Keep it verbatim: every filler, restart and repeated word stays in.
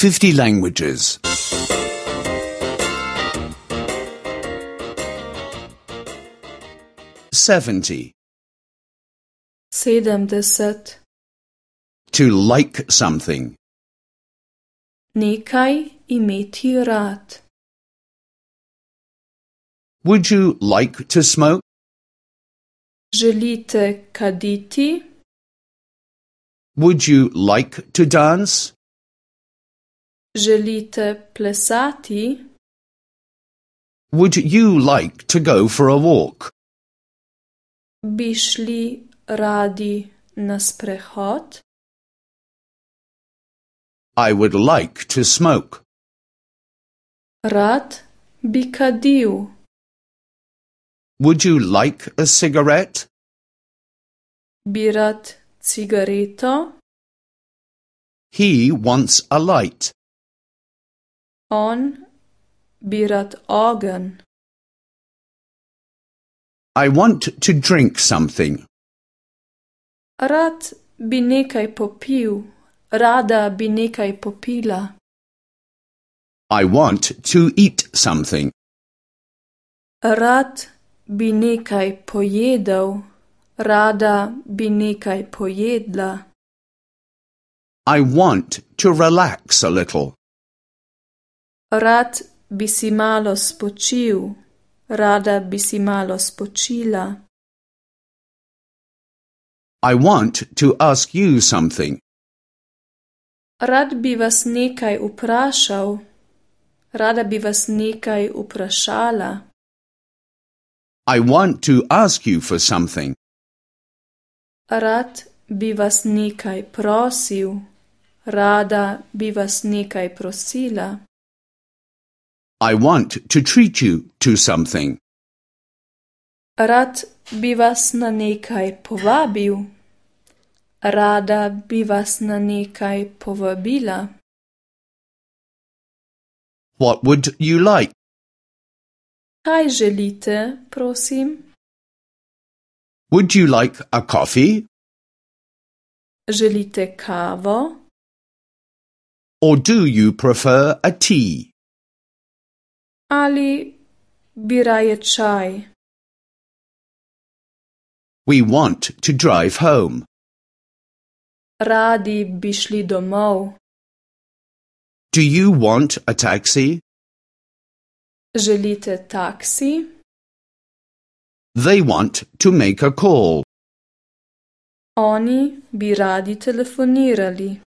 fifty languages. seventy. sedemdeset. To like something. Nekaj imeti rad. Would you like to smoke? Želite kaditi? Would you like to dance? Želite plesati? Would you like to go for a walk? Bi šli radi na sprehod? I would like to smoke. Rad bi kadil. Would you like a cigarette? Bi rad cigareto? He wants a light. On bi rad ogenj. I want to drink something. Rad bi nekaj popil. Rada bi nekaj popila. I want to eat something. Rad bi nekaj pojedel. Rada bi nekaj pojedla. I want to relax a little. Rad bi si malo spočil. Rada bi si malo spočila. I want to ask you something. Rad bi vas nekaj vprašal. Rada bi vas nekaj vprašala. I want to ask you for something. Rad bi vas nekaj prosil. Rada bi vas nekaj prosila. I want to treat you to something. Rad bi vas na nekaj povabil. Rada bi vas na nekaj povabila. What would you like? Kaj želite, prosim? Would you like a coffee? Želite kavo? Or do you prefer a tea? Ali bi raje čaj? We want to drive home. Radi bi šli domov. Do you want a taxi? Želite taksi? They want to make a call. Oni bi radi telefonirali.